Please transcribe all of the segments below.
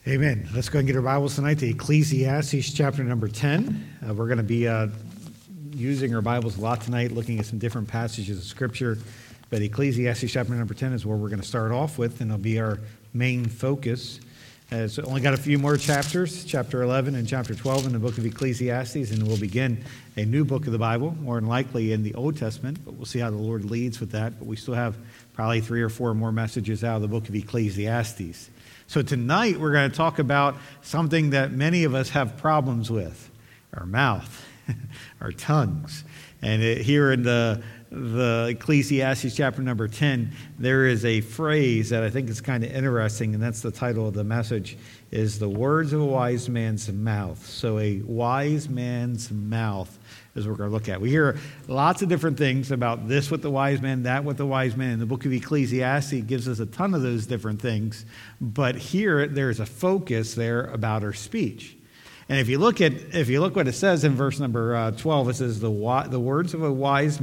Amen. Let's go and get our Bibles tonight to Ecclesiastes chapter number 10. We're going to be using our Bibles a lot tonight, looking at some different passages of Scripture. But Ecclesiastes chapter number 10 is where we're going to start off with, and it'll be our main focus. It's only got a few more chapters, chapter 11 and chapter 12 in the book of Ecclesiastes, and we'll begin a new book of the Bible, more than likely in the Old Testament, but we'll see how the Lord leads with that. But we still have probably 3 or 4 more messages out of the book of Ecclesiastes. So tonight we're going to talk about something that many of us have problems with, our mouth, our tongues. And here in the Ecclesiastes chapter number 10, there is a phrase that I think is kind of interesting, and that's the title of the message, is the words of a wise man's mouth. So a wise man's mouth is what we're going to look at. We hear lots of different things about this with the wise man, that with the wise man. In the book of Ecclesiastes gives us a ton of those different things, but here there's a focus there about our speech. And if you look what it says in verse number 12, it says the words of a wise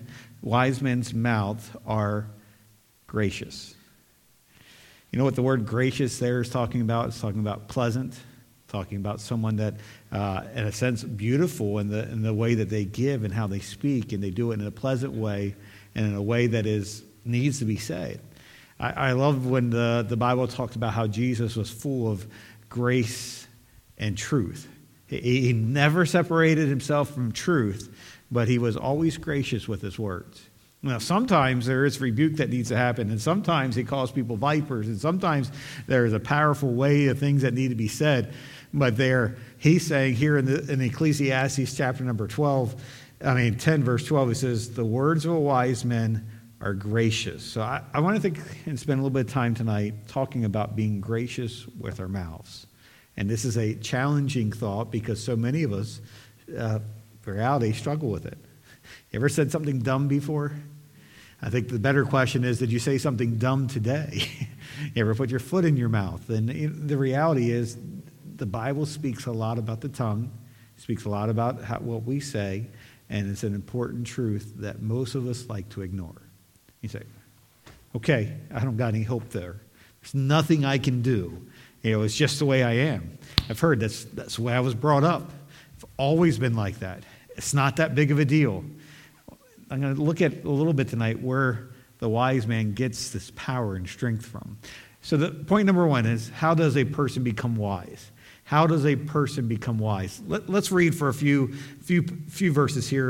man's mouth are gracious. You know what the word gracious there is talking about? It's talking about pleasant, talking about someone that, in a sense, beautiful in the way that they give and how they speak, and they do it in a pleasant way and in a way that needs to be said. I love when the Bible talks about how Jesus was full of grace and truth. He never separated himself from truth, but he was always gracious with his words. Now, sometimes there is rebuke that needs to happen, and sometimes he calls people vipers, and sometimes there is a powerful way of things that need to be said. But he's saying here in Ecclesiastes chapter number 10, verse 12, he says, the words of a wise man are gracious. So I want to think and spend a little bit of time tonight talking about being gracious with our mouths. And this is a challenging thought because so many of us, in reality, struggle with it. You ever said something dumb before? I think the better question is, did you say something dumb today? You ever put your foot in your mouth? And the reality is, the Bible speaks a lot about the tongue, speaks a lot about what we say, and it's an important truth that most of us like to ignore. You say, okay, I don't got any hope there. There's nothing I can do. It's just the way I am. I've heard that's the way I was brought up. I've always been like that. It's not that big of a deal. I'm going to look at a little bit tonight where the wise man gets this power and strength from. So the point number 1 is, how does a person become wise? How does a person become wise? Let's read for a few verses here.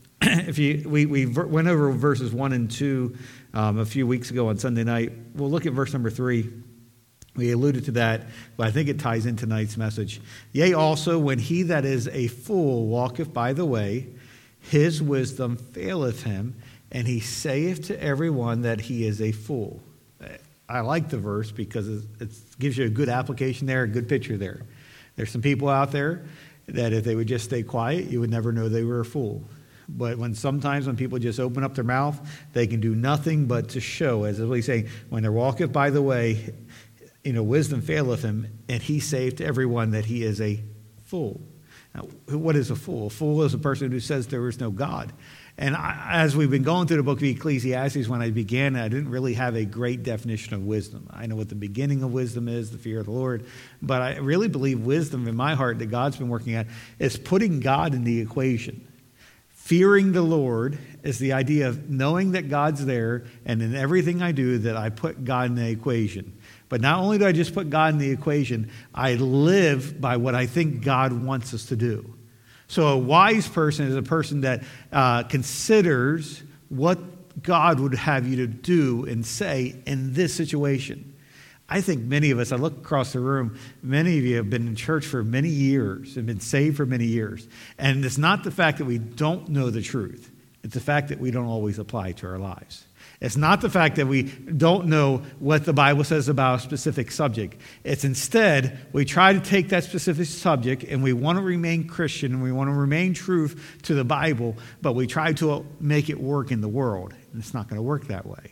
We went over verses 1 and 2 a few weeks ago on Sunday night. We'll look at verse number 3. We alluded to that, but I think it ties in tonight's message. Yea, also, when he that is a fool walketh by the way, his wisdom faileth him, and he saith to everyone that he is a fool. I like the verse because it gives you a good application there, a good picture there. There's some people out there that if they would just stay quiet, you would never know they were a fool. But sometimes when people just open up their mouth, they can do nothing but to show, as he's saying, when they walketh by the way, wisdom faileth him, and he saith to everyone that he is a fool. Now, what is a fool? A fool is a person who says there is no God. And as we've been going through the book of Ecclesiastes, when I began, I didn't really have a great definition of wisdom. I know what the beginning of wisdom is, the fear of the Lord. But I really believe wisdom in my heart that God's been working at is putting God in the equation. Fearing the Lord is the idea of knowing that God's there, and in everything I do that I put God in the equation. But not only do I just put God in the equation, I live by what I think God wants us to do. So a wise person is a person that considers what God would have you to do and say in this situation. I think many of us, I look across the room, many of you have been in church for many years and been saved for many years. And it's not the fact that we don't know the truth. It's the fact that we don't always apply it to our lives. It's not the fact that we don't know what the Bible says about a specific subject. It's instead, we try to take that specific subject and we want to remain Christian and we want to remain true to the Bible, but we try to make it work in the world. And it's not going to work that way.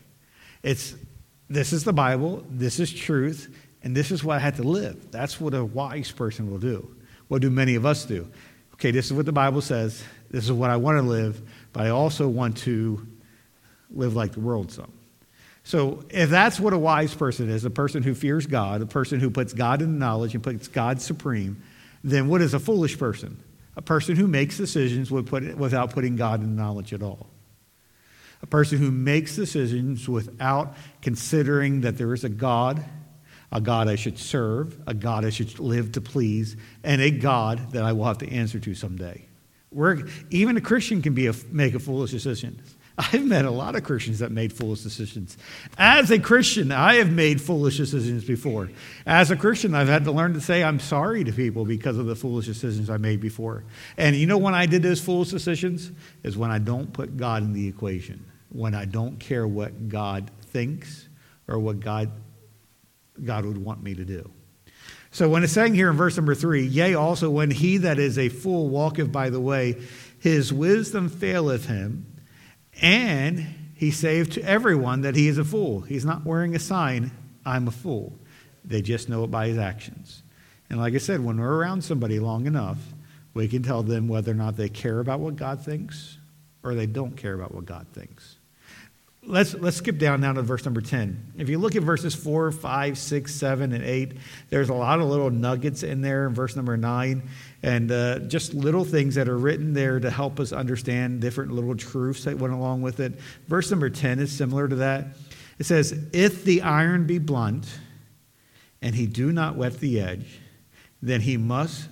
This is the Bible, this is truth, and this is what I had to live. That's what a wise person will do. What do many of us do? Okay, this is what the Bible says. This is what I want to live, but I also want to live like the world some. So if that's what a wise person is, a person who fears God, a person who puts God in knowledge and puts God supreme, then what is a foolish person? A person who makes decisions without putting God in knowledge at all. A person who makes decisions without considering that there is a God I should serve, a God I should live to please, and a God that I will have to answer to someday. Even a Christian can make a foolish decision. I've met a lot of Christians that made foolish decisions. As a Christian, I have made foolish decisions before. As a Christian, I've had to learn to say I'm sorry to people because of the foolish decisions I made before. And you know when I did those foolish decisions? Is when I don't put God in the equation. When I don't care what God thinks or what God would want me to do. So when it's saying here in verse number 3, yea, also when he that is a fool walketh by the way, his wisdom faileth him, and he saith to everyone that he is a fool. He's not wearing a sign, I'm a fool. They just know it by his actions. And like I said, when we're around somebody long enough, we can tell them whether or not they care about what God thinks or they don't care about what God thinks. Let's skip down now to verse number 10. If you look at verses 4, 5, 6, 7, and 8, there's a lot of little nuggets in there in verse number 9, and just little things that are written there to help us understand different little truths that went along with it. Verse number 10 is similar to that. It says, if the iron be blunt, and he do not whet the edge, then must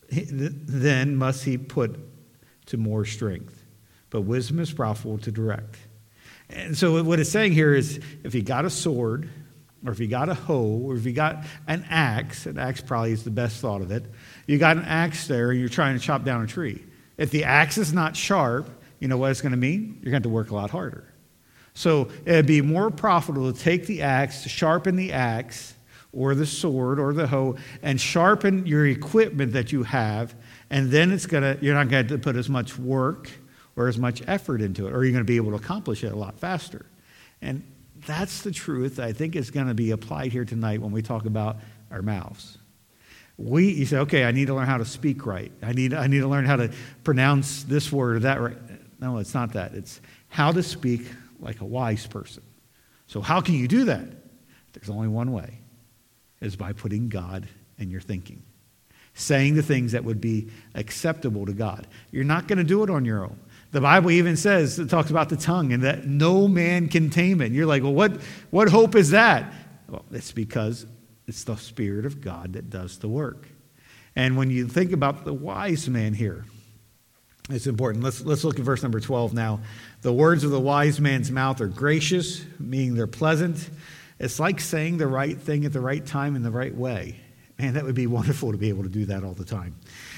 he put to more strength. But wisdom is profitable to direct. And so what it's saying here is if you got a sword, or if you got a hoe, or if you got an axe probably is the best thought of it, you got an axe there and you're trying to chop down a tree. If the axe is not sharp, you know what it's going to mean? You're going to have to work a lot harder. So it'd be more profitable to take the axe, to sharpen the axe, or the sword, or the hoe, and sharpen your equipment that you have, and then you're not going to put as much work or as much effort into it, or you're going to be able to accomplish it a lot faster. And that's the truth I think is going to be applied here tonight when we talk about our mouths. You say, okay, I need to learn how to speak right. I need to learn how to pronounce this word or that right. No, it's not that. It's how to speak like a wise person. So how can you do that? There's only one way, is by putting God in your thinking. Saying the things that would be acceptable to God. You're not going to do it on your own. The Bible even says, it talks about the tongue and that no man can tame it. And you're like, well, what hope is that? Well, it's because it's the Spirit of God that does the work. And when you think about the wise man here, it's important. Let's look at verse number 12 now. The words of the wise man's mouth are gracious, meaning they're pleasant. It's like saying the right thing at the right time in the right way. Man, that would be wonderful to be able to do that all the time.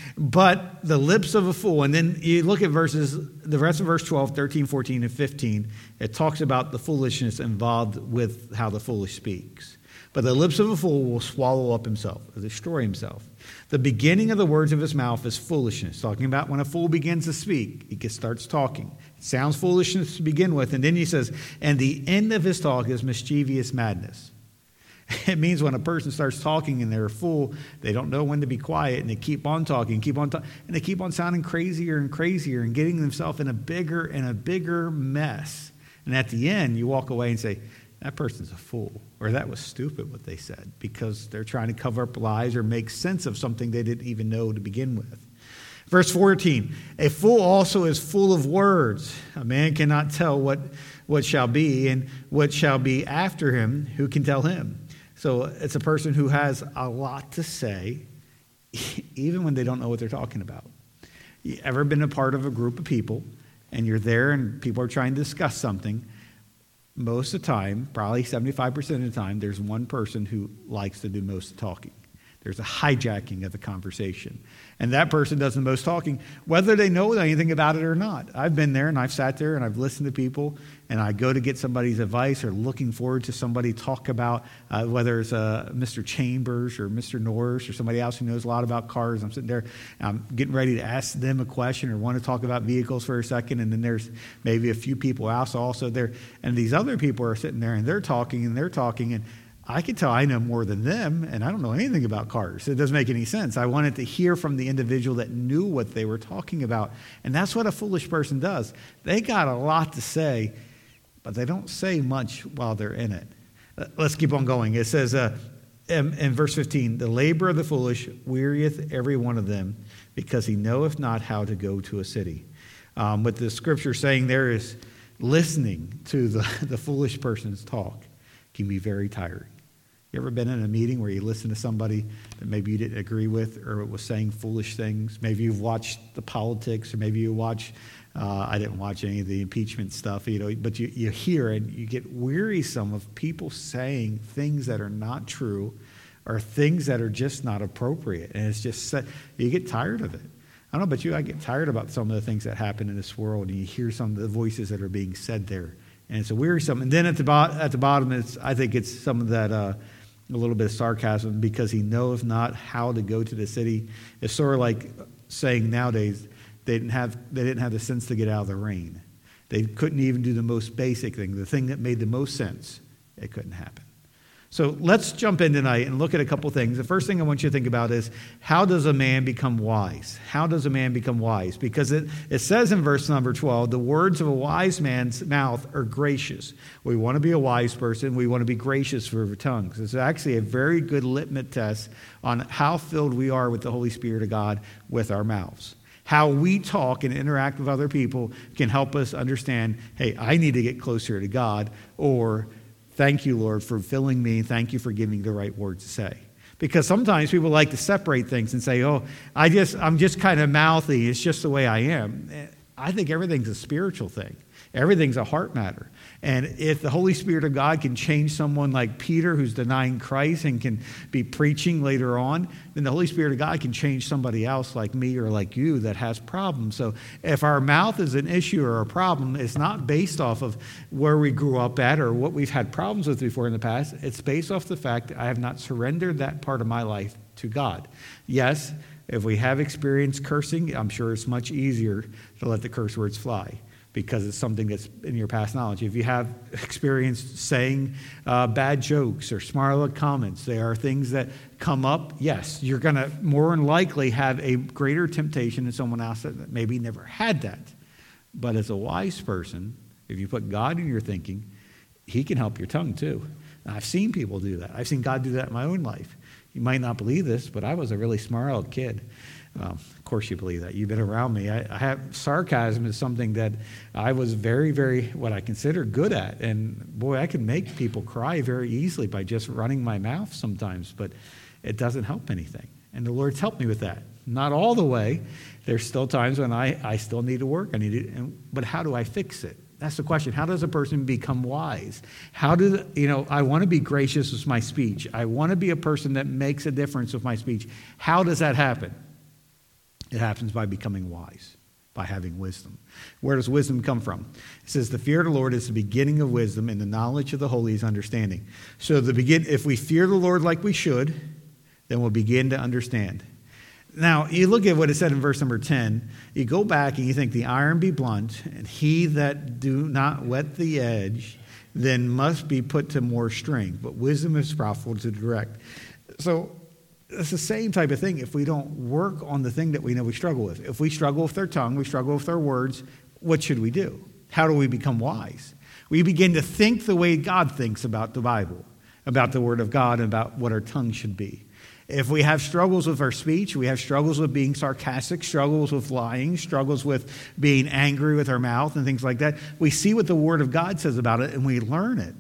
But the lips of a fool, and then you look at the rest of verse 12, 13, 14, and 15, it talks about the foolishness involved with how the foolish speaks. But the lips of a fool will swallow up himself, or destroy himself. The beginning of the words of his mouth is foolishness. Talking about when a fool begins to speak, he starts talking. It sounds foolishness to begin with, and then he says, and the end of his talk is mischievous madness. It means when a person starts talking and they're a fool, they don't know when to be quiet, and they keep on talking, and they keep on sounding crazier and crazier and getting themselves in a bigger and a bigger mess. And at the end, you walk away and say, that person's a fool, or that was stupid what they said, because they're trying to cover up lies or make sense of something they didn't even know to begin with. Verse 14, a fool also is full of words. A man cannot tell what shall be, and what shall be after him, who can tell him? So it's a person who has a lot to say, even when they don't know what they're talking about. You ever been a part of a group of people, and you're there and people are trying to discuss something? Most of the time, probably 75% of the time, there's one person who likes to do most of the talking. There's a hijacking of the conversation. And that person does the most talking, whether they know anything about it or not. I've been there and I've sat there and I've listened to people, and I go to get somebody's advice or looking forward to somebody talk about whether it's Mr. Chambers or Mr. Norris or somebody else who knows a lot about cars. I'm sitting there and I'm getting ready to ask them a question or want to talk about vehicles for a second, and then there's maybe a few people else also there. And these other people are sitting there and they're talking, and I can tell I know more than them, and I don't know anything about cars. It doesn't make any sense. I wanted to hear from the individual that knew what they were talking about. And that's what a foolish person does. They got a lot to say, but they don't say much while they're in it. Let's keep on going. It says in verse 15, the labor of the foolish wearieth every one of them, because he knoweth not how to go to a city. What the scripture saying there is listening to the foolish person's talk can be very tiring. You ever been in a meeting where you listen to somebody that maybe you didn't agree with or was saying foolish things? Maybe you've watched the politics, or maybe you watch, I didn't watch any of the impeachment stuff, but you hear and you get wearisome of people saying things that are not true or things that are just not appropriate. And it's just, you get tired of it. I don't know about you, I get tired about some of the things that happen in this world, and you hear some of the voices that are being said there. And it's a wearisome. And then at the bottom, I think it's some of that, a little bit of sarcasm, because he knoweth not how to go to the city. It's sort of like saying nowadays they didn't have the sense to get out of the rain. They couldn't even do the most basic thing, the thing that made the most sense. It couldn't happen. So let's jump in tonight and look at a couple things. The first thing I want you to think about is, how does a man become wise? How does a man become wise? Because it says in verse number 12, the words of a wise man's mouth are gracious. We want to be a wise person. We want to be gracious for our tongues. It's actually a very good litmus test on how filled we are with the Holy Spirit of God with our mouths. How we talk and interact with other people can help us understand, hey, I need to get closer to God, or thank you, Lord, for filling me. Thank you for giving me the right words to say. Because sometimes people like to separate things and say, oh, I'm just kind of mouthy. It's just the way I am. I think everything's a spiritual thing. Everything's a heart matter. And if the Holy Spirit of God can change someone like Peter, who's denying Christ and can be preaching later on, then the Holy Spirit of God can change somebody else like me or like you that has problems. So if our mouth is an issue or a problem, it's not based off of where we grew up at or what we've had problems with before in the past. It's based off the fact that I have not surrendered that part of my life to God. Yes, if we have experienced cursing, I'm sure it's much easier to let the curse words fly, because it's something that's in your past knowledge. If you have experienced saying bad jokes or smart comments, they are things that come up, yes, you're going to more than likely have a greater temptation than someone else that maybe never had that. But as a wise person, if you put God in your thinking, he can help your tongue too. And I've seen people do that. I've seen God do that in my own life. You might not believe this, but I was a really smart kid. Of course you believe that. You've been around me. I have sarcasm is something that I was very, very, what I consider good at. And boy, I can make people cry very easily by just running my mouth sometimes, but it doesn't help anything. And the Lord's helped me with that. Not all the way. There's still times when I still need to work. But how do I fix it? That's the question. How does a person become wise? I want to be gracious with my speech. I want to be a person that makes a difference with my speech. How does that happen? It happens by becoming wise, by having wisdom. Where does wisdom come from? It says, the fear of the Lord is the beginning of wisdom, and the knowledge of the holy is understanding. So if we fear the Lord like we should, then we'll begin to understand. Now, you look at what it said in verse number 10. You go back and you think, the iron be blunt, and he that do not whet the edge, then must be put to more strength. But wisdom is profitable to direct. So it's the same type of thing if we don't work on the thing that we know we struggle with. If we struggle with our tongue, we struggle with our words, what should we do? How do we become wise? We begin to think the way God thinks about the Bible, about the Word of God, and about what our tongue should be. If we have struggles with our speech, we have struggles with being sarcastic, struggles with lying, struggles with being angry with our mouth and things like that, we see what the Word of God says about it and we learn it.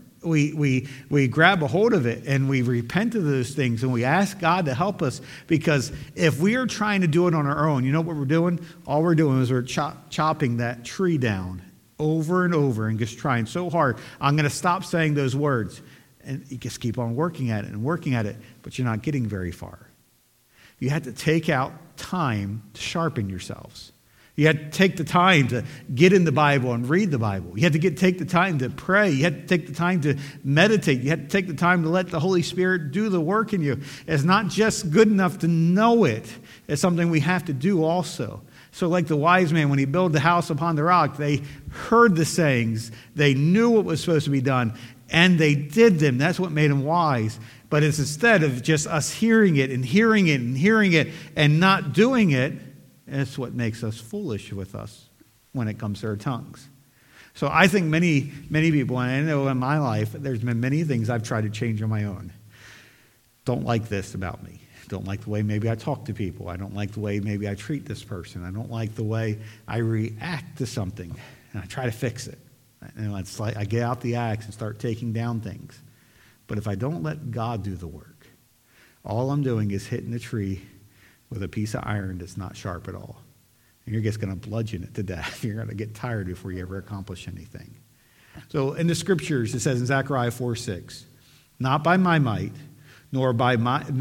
We grab a hold of it and we repent of those things and we ask God to help us, because if we are trying to do it on our own, you know what we're doing? All we're doing is we're chopping that tree down over and over and just trying so hard. I'm going to stop saying those words. And you just keep on working at it, but you're not getting very far. You have to take out time to sharpen yourselves. You have to take the time to get in the Bible and read the Bible. You have to take the time to pray. You have to take the time to meditate. You have to take the time to let the Holy Spirit do the work in you. It's not just good enough to know it. It's something we have to do also. So like the wise man, when he built the house upon the rock, they heard the sayings. They knew what was supposed to be done, and they did them. That's what made them wise. But it's instead of just us hearing it and hearing it and hearing it and not doing it, it's what makes us foolish with us when it comes to our tongues. So I think many people, and I know in my life, there's been many things I've tried to change on my own. Don't like this about me. Don't like the way maybe I talk to people. I don't like the way maybe I treat this person. I don't like the way I react to something. And I try to fix it. And it's like I get out the axe and start taking down things. But if I don't let God do the work, all I'm doing is hitting a tree with a piece of iron that's not sharp at all. And you're just going to bludgeon it to death. You're going to get tired before you ever accomplish anything. So in the scriptures, it says in Zechariah 4:6, not by my might, not by might,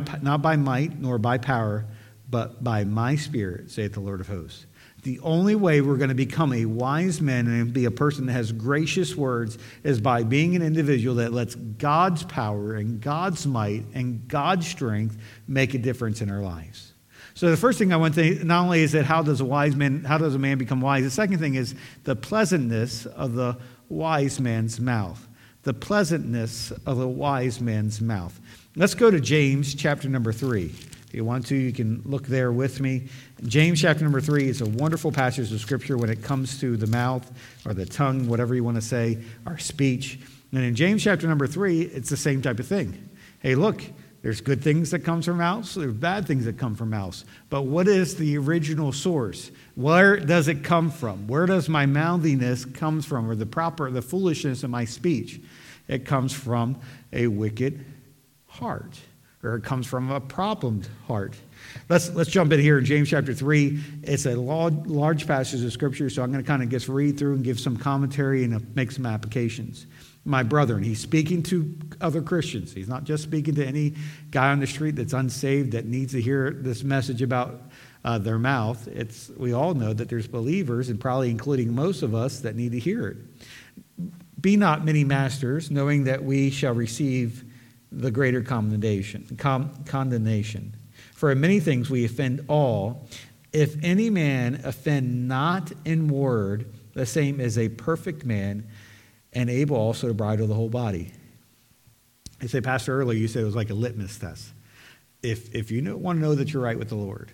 nor by power, but by my Spirit, saith the Lord of hosts. The only way we're going to become a wise man and be a person that has gracious words is by being an individual that lets God's power and God's might and God's strength make a difference in our lives. So the first thing I want to say, not only is that how does a man become wise? The second thing is the pleasantness of the wise man's mouth. The pleasantness of the wise man's mouth. Let's go to James chapter number 3. If you want to, you can look there with me. James chapter number 3 is a wonderful passage of Scripture when it comes to the mouth or the tongue, whatever you want to say, our speech. And in James chapter number 3, it's the same type of thing. Hey, look, there's good things that come from mouths. There's bad things that come from mouths. But what is the original source? Where does it come from? Where does my mouthiness come from, or the foolishness of my speech? It comes from a wicked heart, or it comes from a problemed heart. Let's jump in here in James chapter 3. It's a large passage of Scripture, so I'm going to kind of just read through and give some commentary and make some applications. My brother, and he's speaking to other Christians. He's not just speaking to any guy on the street that's unsaved that needs to hear this message about their mouth. We all know that there's believers, and probably including most of us, that need to hear it. Be not many masters, knowing that we shall receive the greater condemnation. For in many things we offend all. If any man offend not in word, the same as a perfect man, and able also to bridle the whole body. I say, Pastor, earlier you said it was like a litmus test. If you want to know that you're right with the Lord,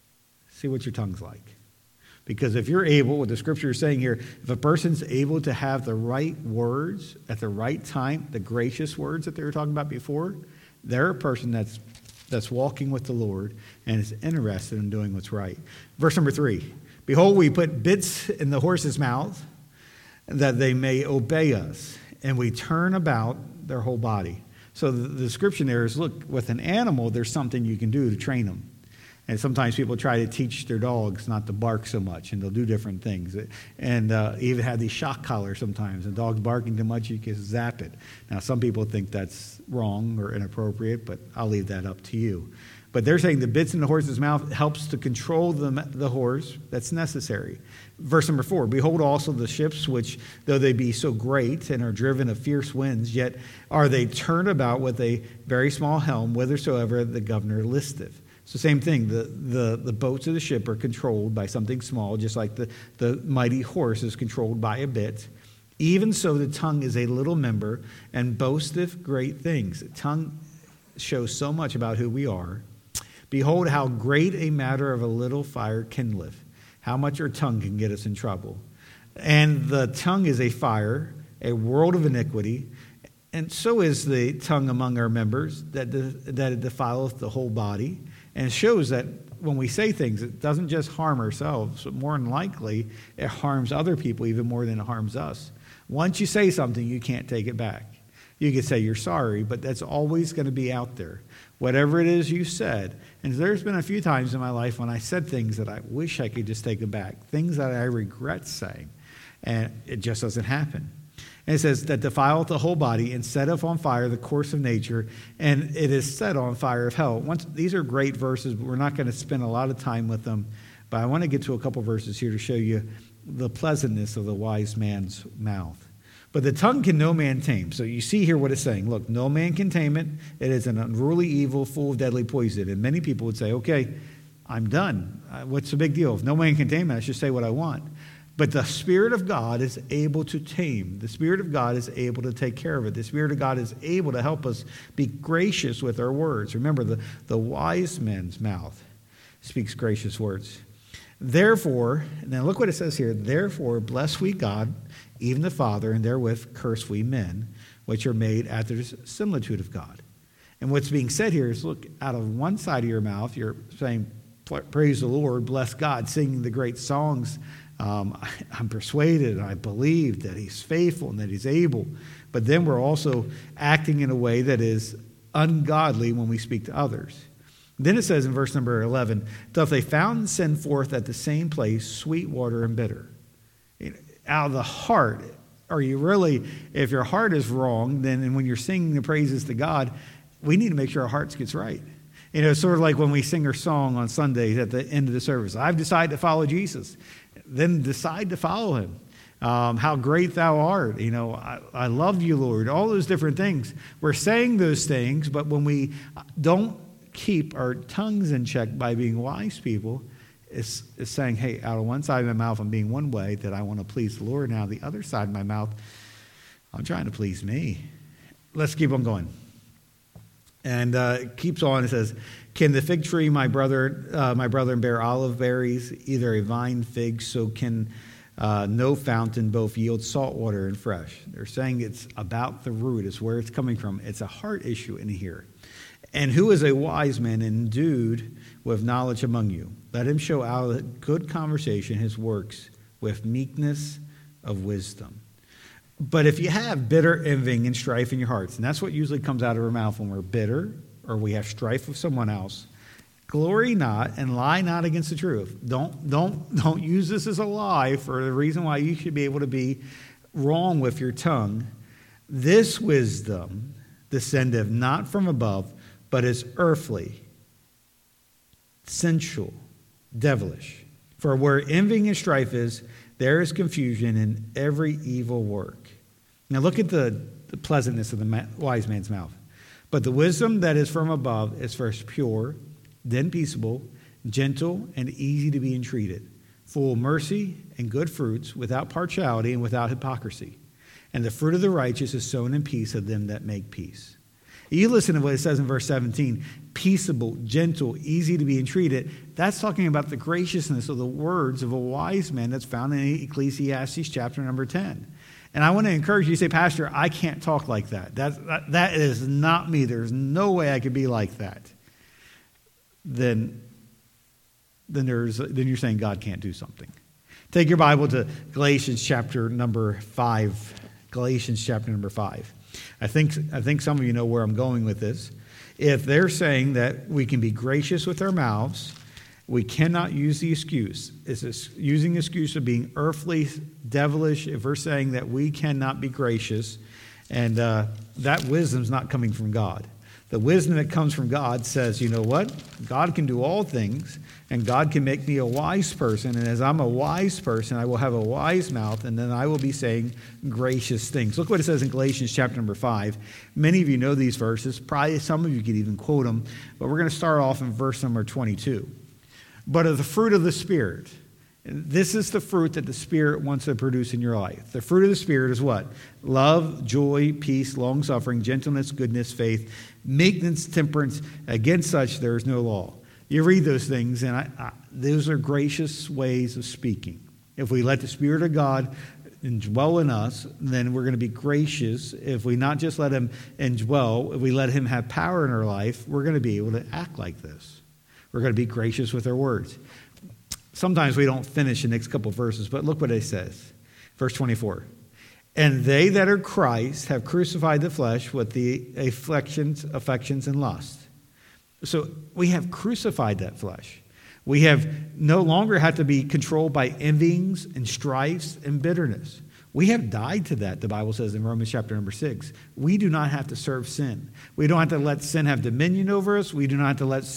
see what your tongue's like. Because if you're able, what the Scripture is saying here, if a person's able to have the right words at the right time, the gracious words that they were talking about before, they're a person that's walking with the Lord and is interested in doing what's right. Verse number 3, behold, we put bits in the horse's mouth, that they may obey us, and we turn about their whole body. So the description there is, look, with an animal, there's something you can do to train them. And sometimes people try to teach their dogs not to bark so much, and they'll do different things. And even have these shock collars sometimes. The dog's barking too much, you can zap it. Now, some people think that's wrong or inappropriate, but I'll leave that up to you. But they're saying the bits in the horse's mouth helps to control the horse. That's necessary. Verse number 4, behold also the ships, which though they be so great and are driven of fierce winds, yet are they turned about with a very small helm, whithersoever the governor listeth. It's the same thing. The boats of the ship are controlled by something small, just like the mighty horse is controlled by a bit. Even so the tongue is a little member, and boasteth great things. The tongue shows so much about who we are. Behold, how great a matter of a little fire kindleth. How much our tongue can get us in trouble. And the tongue is a fire, a world of iniquity. And so is the tongue among our members, that it defileth the whole body. And it shows that when we say things, it doesn't just harm ourselves, but more than likely, it harms other people even more than it harms us. Once you say something, you can't take it back. You can say you're sorry, but that's always going to be out there. Whatever it is you said. And there's been a few times in my life when I said things that I wish I could just take them back. Things that I regret saying. And it just doesn't happen. And it says that defileth the whole body and setteth on fire the course of nature, and it is set on fire of hell. These are great verses, but we're not going to spend a lot of time with them. But I want to get to a couple verses here to show you the pleasantness of the wise man's mouth. But the tongue can no man tame. So you see here what it's saying. Look, no man can tame it. It is an unruly evil full of deadly poison. And many people would say, okay, I'm done. What's the big deal? If no man can tame it, I should say what I want. But the Spirit of God is able to tame. The Spirit of God is able to take care of it. The Spirit of God is able to help us be gracious with our words. Remember, the wise man's mouth speaks gracious words. Therefore, now look what it says here. Therefore, bless we God, even the Father, and therewith curse we men, which are made after the similitude of God. And what's being said here is, look, out of one side of your mouth, you're saying, praise the Lord, bless God, singing the great songs. I'm persuaded and I believe that he's faithful and that he's able. But then we're also acting in a way that is ungodly when we speak to others. Then it says in verse number 11, doth a fountain send forth at the same place sweet water and bitter? Out of the heart, are you really, if your heart is wrong, then and when you're singing the praises to God, we need to make sure our hearts gets right. It's sort of like when we sing our song on Sundays at the end of the service. I've decided to follow Jesus. Then decide to follow him. How great thou art. I love you, Lord. All those different things. We're saying those things, but when we don't keep our tongues in check by being wise people, it's saying, hey, out of one side of my mouth, I'm being one way, that I want to please the Lord. Now, the other side of my mouth, I'm trying to please me. Let's keep on going. And it keeps on. It says, can the fig tree, my brother, bear olive berries, either a vine fig, so can no fountain both yield salt water and fresh. They're saying it's about the root. It's where it's coming from. It's a heart issue in here. And who is a wise man endued with knowledge among you? Let him show out of good conversation his works with meekness of wisdom. But if you have bitter envying and strife in your hearts, and that's what usually comes out of our mouth when we're bitter or we have strife with someone else, glory not and lie not against the truth. Don't use this as a lie for the reason why you should be able to be wrong with your tongue. This wisdom descendeth not from above, but is earthly, sensual, devilish. For where envying and strife is, there is confusion in every evil work. Now look at the pleasantness of the wise man's mouth. But the wisdom that is from above is first pure, then peaceable, gentle, and easy to be entreated, full of mercy and good fruits, without partiality and without hypocrisy. And the fruit of the righteous is sown in peace of them that make peace. You listen to what it says in verse 17, peaceable, gentle, easy to be entreated. That's talking about the graciousness of the words of a wise man that's found in Ecclesiastes chapter number 10. And I want to encourage you to say, Pastor, I can't talk like that. That is not me. There's no way I could be like that. Then you're saying God can't do something. Take your Bible to Galatians chapter number 5. Galatians chapter number 5. I think some of you know where I'm going with this. If they're saying that we can be gracious with our mouths, we cannot use the excuse. It's using the excuse of being earthly, devilish. If we're saying that we cannot be gracious, and that wisdom's not coming from God. The wisdom that comes from God says, you know what? God can do all things, and God can make me a wise person. And as I'm a wise person, I will have a wise mouth, and then I will be saying gracious things. Look what it says in Galatians chapter number 5. Many of you know these verses. Probably some of you could even quote them. But we're going to start off in verse number 22. But of the fruit of the Spirit. And this is the fruit that the Spirit wants to produce in your life. The fruit of the Spirit is what? Love, joy, peace, long-suffering, gentleness, goodness, faith, meekness, temperance. Against such there is no law. You read those things, and those are gracious ways of speaking. If we let the Spirit of God indwell in us, then we're going to be gracious. If we not just let him indwell, if we let him have power in our life, we're going to be able to act like this. We're going to be gracious with our words. Sometimes we don't finish the next couple of verses, but look what it says. Verse 24. And they that are Christ have crucified the flesh with the affections, and lust. So we have crucified that flesh. We have no longer had to be controlled by envyings and strifes and bitterness. We have died to that, the Bible says in Romans chapter number 6. We do not have to serve sin. We don't have to let sin have dominion over us. We do not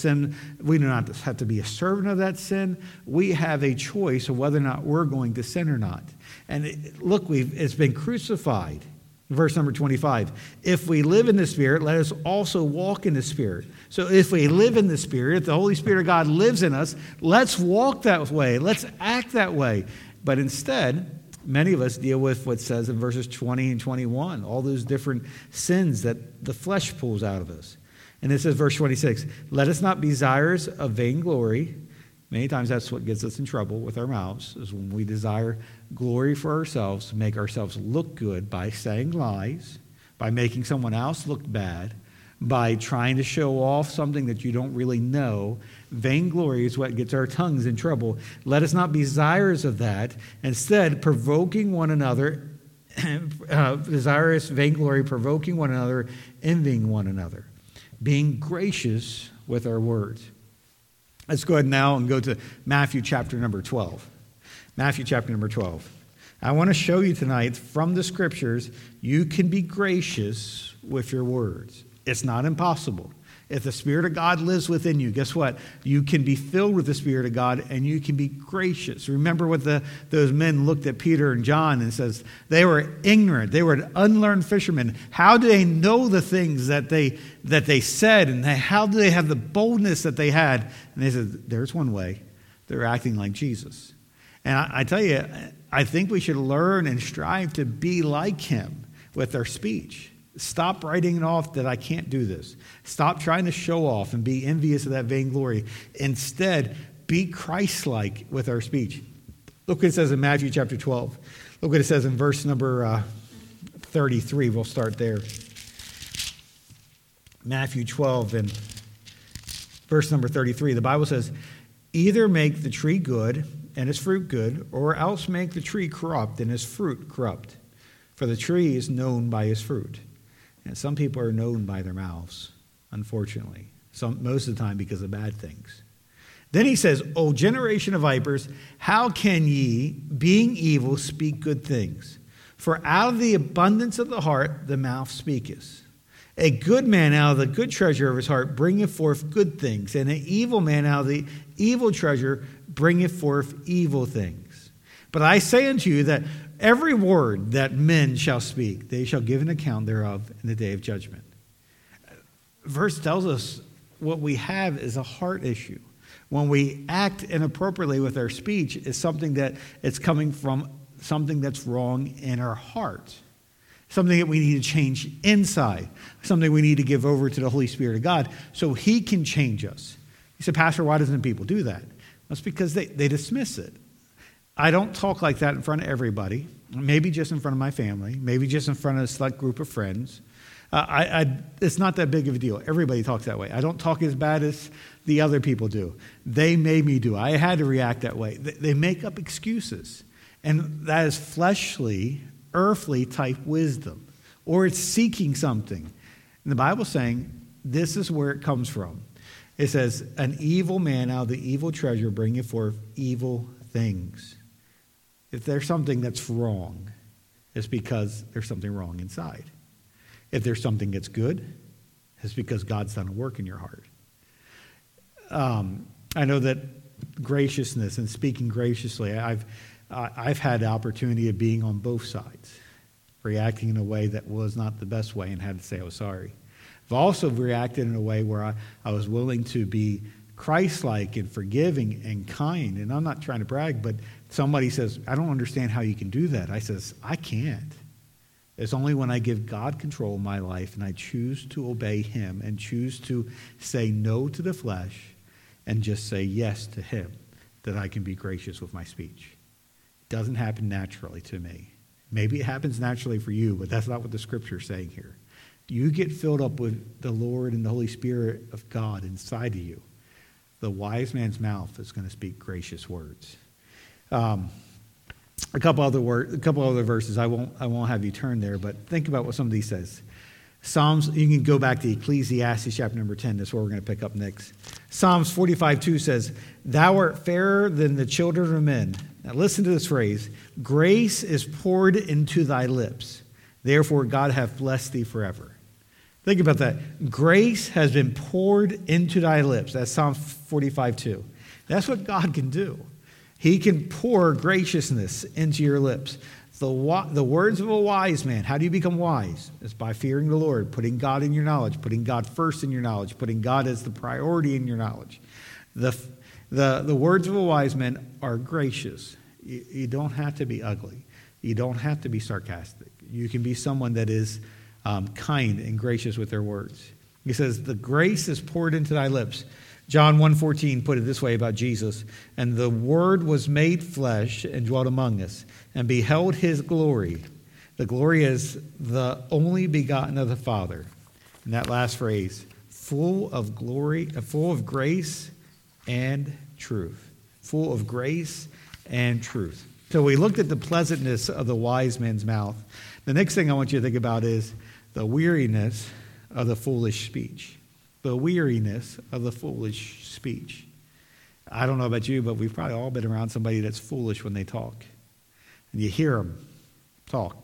have to be a servant of that sin. We have a choice of whether or not we're going to sin or not. And it's been crucified. Verse number 25. If we live in the Spirit, let us also walk in the Spirit. So if we live in the Spirit, if the Holy Spirit of God lives in us, let's walk that way. Let's act that way. But instead, many of us deal with what says in verses 20 and 21, all those different sins that the flesh pulls out of us. And it says, verse 26, let us not be desirous of vainglory, Many times that's what gets us in trouble with our mouths, is when we desire glory for ourselves, to make ourselves look good by saying lies, by making someone else look bad, by trying to show off something that you don't really know. Vainglory is what gets our tongues in trouble. Let us not be desirous of that. Instead, provoking one another, desirous vainglory, provoking one another, envying one another, being gracious with our words. Let's go ahead now and go to Matthew chapter number 12. Matthew chapter number 12. I want to show you tonight from the scriptures, you can be gracious with your words. It's not impossible. If the Spirit of God lives within you, guess what? You can be filled with the Spirit of God and you can be gracious. Remember what those men looked at Peter and John and says, they were ignorant. They were unlearned fishermen. How do they know the things that they said? And how do they have the boldness that they had? And they said, there's one way. They're acting like Jesus. And I tell you, I think we should learn and strive to be like him with our speech. Stop writing it off that I can't do this. Stop trying to show off and be envious of that vainglory. Instead, be Christ-like with our speech. Look what it says in Matthew chapter 12. Look what it says in verse number 33. We'll start there. Matthew 12 and verse number 33. The Bible says, either make the tree good and its fruit good, or else make the tree corrupt and its fruit corrupt. For the tree is known by his fruit. And some people are known by their mouths, unfortunately. Most of the time because of bad things. Then he says, O generation of vipers, how can ye, being evil, speak good things? For out of the abundance of the heart the mouth speaketh. A good man out of the good treasure of his heart bringeth forth good things, and an evil man out of the evil treasure bringeth forth evil things. But I say unto you that every word that men shall speak, they shall give an account thereof in the day of judgment. Verse tells us what we have is a heart issue. When we act inappropriately with our speech, is something that it's coming from something that's wrong in our heart. Something that we need to change inside. Something we need to give over to the Holy Spirit of God so he can change us. You said, Pastor, why doesn't people do that? That's because they dismiss it. I don't talk like that in front of everybody. Maybe just in front of my family. Maybe just in front of a select group of friends. It's not that big of a deal. Everybody talks that way. I don't talk as bad as the other people do. They made me do. I had to react that way. They make up excuses. And that is fleshly, earthly type wisdom. Or it's seeking something. And the Bible's saying this is where it comes from. It says, an evil man out of the evil treasure bringeth forth evil things. If there's something that's wrong, it's because there's something wrong inside. If there's something that's good, it's because God's done a work in your heart. I know that graciousness and speaking graciously, I've had the opportunity of being on both sides, reacting in a way that was not the best way and had to say I was sorry. I've also reacted in a way where I was willing to be Christ-like and forgiving and kind. And I'm not trying to brag, but somebody says, I don't understand how you can do that. I says, I can't. It's only when I give God control of my life and I choose to obey him and choose to say no to the flesh and just say yes to him that I can be gracious with my speech. It doesn't happen naturally to me. Maybe it happens naturally for you, but that's not what the scripture is saying here. You get filled up with the Lord and the Holy Spirit of God inside of you. The wise man's mouth is going to speak gracious words. A couple other verses. I won't have you turn there, but think about what some of these says. Psalms. You can go back to Ecclesiastes chapter number 10. That's where we're going to pick up next. Psalms 45:2 says, "Thou art fairer than the children of men." Now listen to this phrase: "Grace is poured into thy lips. Therefore God hath blessed thee forever." Think about that. Grace has been poured into thy lips. That's Psalm 45:2. That's what God can do. He can pour graciousness into your lips. The words of a wise man. How do you become wise? It's by fearing the Lord, putting God in your knowledge, putting God first in your knowledge, putting God as the priority in your knowledge. The words of a wise man are gracious. You don't have to be ugly. You don't have to be sarcastic. You can be someone that is kind and gracious with their words. He says, the grace is poured into thy lips. John 1:14 put it this way about Jesus, and the Word was made flesh and dwelt among us, and beheld his glory. The glory is the only begotten of the Father. And that last phrase, full of glory, full of grace and truth. Full of grace and truth. So we looked at the pleasantness of the wise man's mouth. The next thing I want you to think about is the weariness of the foolish speech. The weariness of the foolish speech. I don't know about you, but we've probably all been around somebody that's foolish when they talk. And you hear them talk,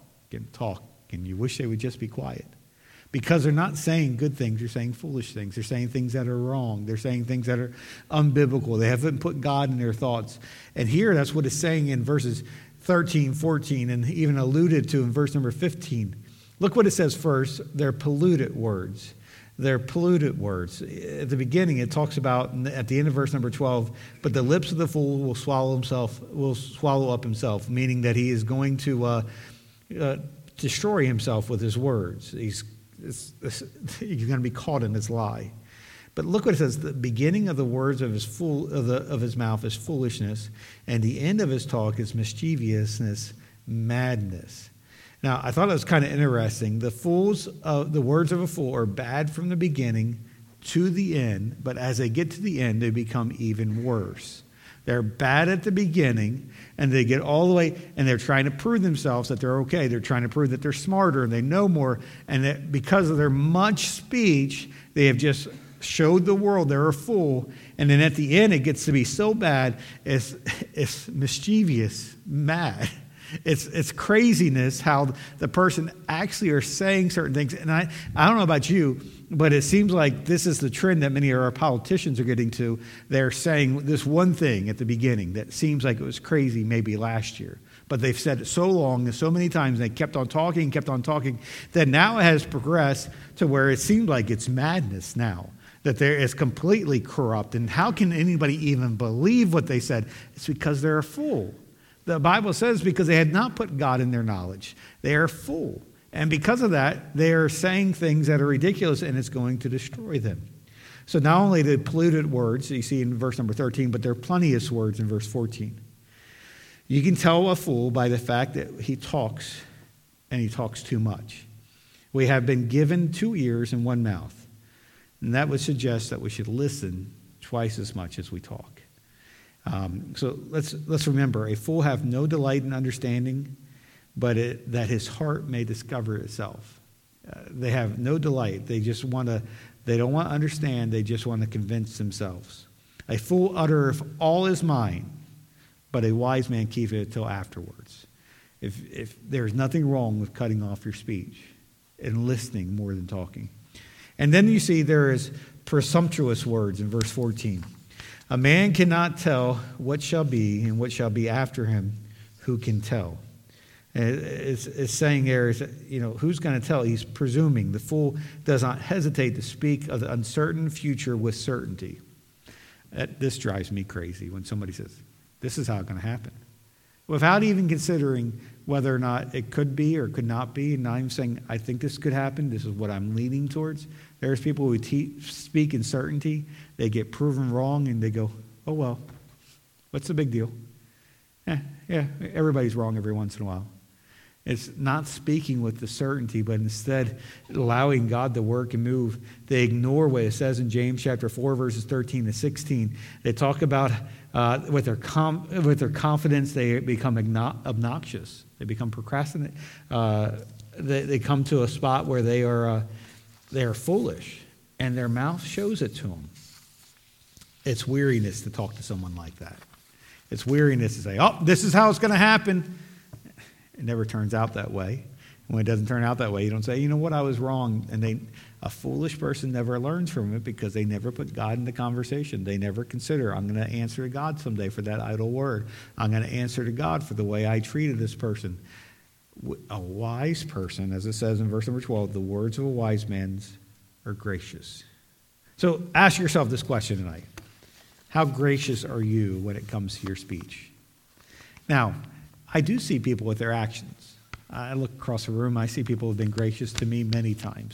and you wish they would just be quiet. Because they're not saying good things, they're saying foolish things. They're saying things that are wrong. They're saying things that are unbiblical. They haven't put God in their thoughts. And here, that's what it's saying in verses 13, 14, and even alluded to in verse number 15. Look what it says first. They're polluted words. They're polluted words. At the beginning, it talks about, at the end of verse number 12, but the lips of the fool will swallow up himself, meaning that he is going to destroy himself with his words. He's going to be caught in his lie. But look what it says. The beginning of the words of his mouth is foolishness, and the end of his talk is mischievousness, madness. Now, I thought it was kind of interesting. The words of a fool are bad from the beginning to the end, but as they get to the end, they become even worse. They're bad at the beginning, and they get all the way, and they're trying to prove themselves that they're okay. They're trying to prove that they're smarter and they know more, and that because of their much speech, they have just showed the world they're a fool. And then at the end, it gets to be so bad, it's mischievous, mad. It's craziness how the person actually are saying certain things. And I don't know about you, but it seems like this is the trend that many of our politicians are getting to. They're saying this one thing at the beginning that seems like it was crazy maybe last year. But they've said it so long and so many times, and they kept on talking, that now it has progressed to where it seems like it's madness now. That it's completely corrupt. And how can anybody even believe what they said? It's because they're a fool. The Bible says because they had not put God in their knowledge. They are a fool. And because of that, they are saying things that are ridiculous, and it's going to destroy them. So not only the polluted words you see in verse number 13, but there are plenteous words in verse 14. You can tell a fool by the fact that he talks, and he talks too much. We have been given 2 ears and 1 mouth. And that would suggest that we should listen twice as much as we talk. So let's remember, a fool have no delight in understanding, but that his heart may discover itself. They have no delight. They don't want to understand. They just want to convince themselves. A fool uttereth all his mind, but a wise man keepeth it till afterwards. If there's nothing wrong with cutting off your speech and listening more than talking. And then you see there is presumptuous words in verse 14. A man cannot tell what shall be and what shall be after him. Who can tell? It's saying there is, who's going to tell? He's presuming. The fool does not hesitate to speak of the uncertain future with certainty. This drives me crazy when somebody says, this is how it's going to happen. Without even considering whether or not it could be or could not be. And I'm saying, I think this could happen. This is what I'm leaning towards. There's people who speak in certainty. They get proven wrong and they go, oh, well, what's the big deal? Yeah, everybody's wrong every once in a while. It's not speaking with the certainty, but instead allowing God to work and move. They ignore what it says in James chapter 4, verses 13 to 16. They talk about with their confidence, they become obnoxious. They become procrastinate. They come to a spot where they are foolish, and their mouth shows it to them. It's weariness to talk to someone like that. It's weariness to say, oh, this is how it's going to happen. It never turns out that way. And when it doesn't turn out that way, you don't say, you know what, I was wrong. And a foolish person never learns from it because they never put God in the conversation. They never consider, I'm going to answer to God someday for that idle word. I'm going to answer to God for the way I treated this person. A wise person, as it says in verse number 12, the words of a wise man are gracious. So ask yourself this question tonight. How gracious are you when it comes to your speech? Now, I do see people with their actions. I look across the room, I see people who have been gracious to me many times.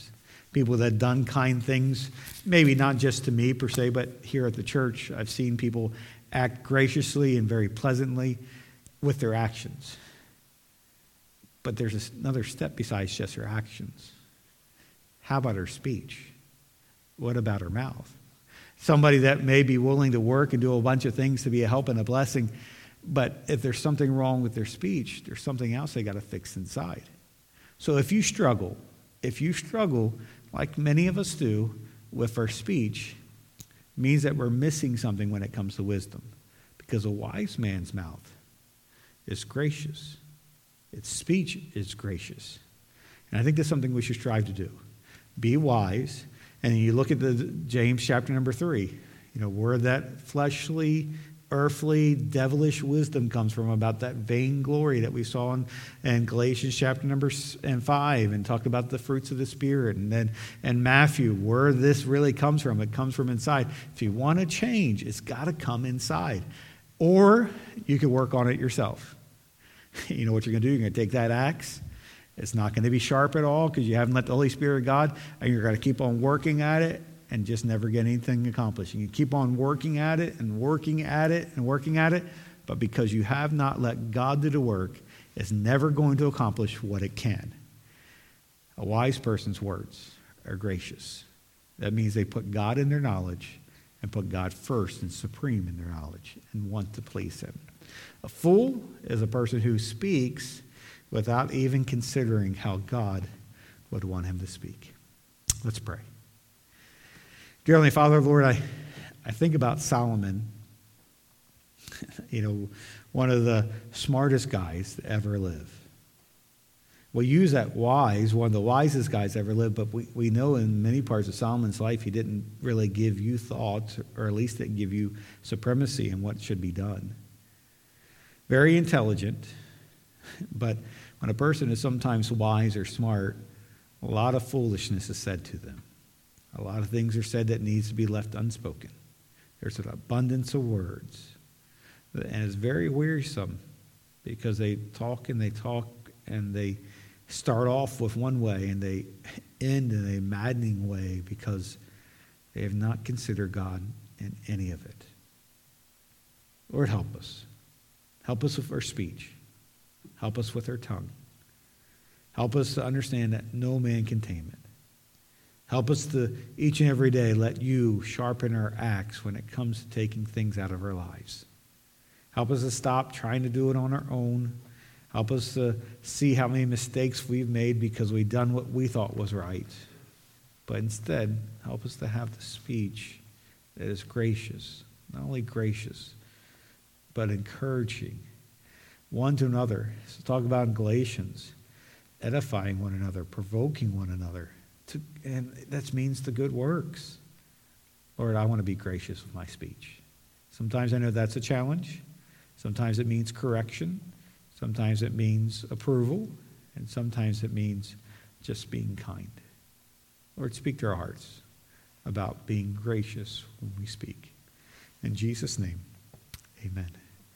People that have done kind things, maybe not just to me per se, but here at the church, I've seen people act graciously and very pleasantly with their actions. But there's another step besides just her actions. How about her speech? What about her mouth? Somebody that may be willing to work and do a bunch of things to be a help and a blessing, but if there's something wrong with their speech, there's something else they got to fix inside. So if you struggle, like many of us do, with our speech, means that we're missing something when it comes to wisdom. Because a wise man's mouth is gracious. Its speech is gracious. And I think that's something we should strive to do. Be wise. And you look at the James chapter number 3, where that fleshly, earthly, devilish wisdom comes from, about that vainglory that we saw in Galatians chapter number 5, and talked about the fruits of the Spirit. And then in Matthew, where this really comes from, it comes from inside. If you want to change, it's got to come inside. Or you can work on it yourself. You know what you're going to do? You're going to take that axe. It's not going to be sharp at all because you haven't let the Holy Spirit of God, and you're going to keep on working at it and just never get anything accomplished. You keep on working at it and working at it and working at it, but because you have not let God do the work, it's never going to accomplish what it can. A wise person's words are gracious. That means they put God in their knowledge and put God first and supreme in their knowledge and want to please him. A fool is a person who speaks without even considering how God would want him to speak. Let's pray. Dear Heavenly Father, Lord, I think about Solomon, one of the smartest guys to ever live. We use that wise, one of the wisest guys ever lived, but we know in many parts of Solomon's life he didn't really give you thoughts, or at least didn't give you supremacy in what should be done. Very intelligent, but when a person is sometimes wise or smart, a lot of foolishness is said to them. A lot of things are said that needs to be left unspoken. There's an abundance of words. And it's very wearisome because they talk and they start off with one way and they end in a maddening way because they have not considered God in any of it. Lord, help us. Help us with our speech. Help us with our tongue. Help us to understand that no man can tame it. Help us to, each and every day, let you sharpen our axe when it comes to taking things out of our lives. Help us to stop trying to do it on our own. Help us to see how many mistakes we've made because we've done what we thought was right. But instead, help us to have the speech that is gracious. Not only gracious, but encouraging one to another. So talk about in Galatians, edifying one another, provoking one another. And that means the good works. Lord, I want to be gracious with my speech. Sometimes I know that's a challenge. Sometimes it means correction. Sometimes it means approval. And sometimes it means just being kind. Lord, speak to our hearts about being gracious when we speak. In Jesus' name, amen.